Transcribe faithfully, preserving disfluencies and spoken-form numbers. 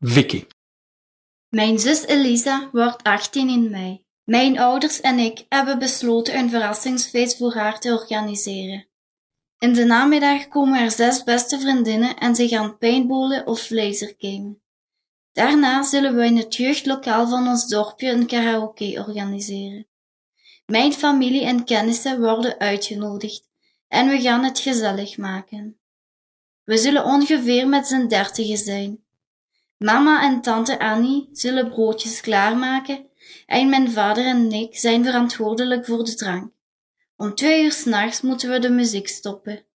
Vicky. Mijn zus Elisa wordt achttien in mei. Mijn ouders en ik hebben besloten een verrassingsfeest voor haar te organiseren. In de namiddag komen er zes beste vriendinnen en ze gaan paintballen of lasergamen. Daarna zullen we in het jeugdlokaal van ons dorpje een karaoke organiseren. Mijn familie en kennissen worden uitgenodigd en we gaan het gezellig maken. We zullen ongeveer met z'n dertigen zijn. Mama en tante Annie zullen broodjes klaarmaken en mijn vader en ik zijn verantwoordelijk voor de drank. Om twee uur 's nachts moeten we de muziek stoppen.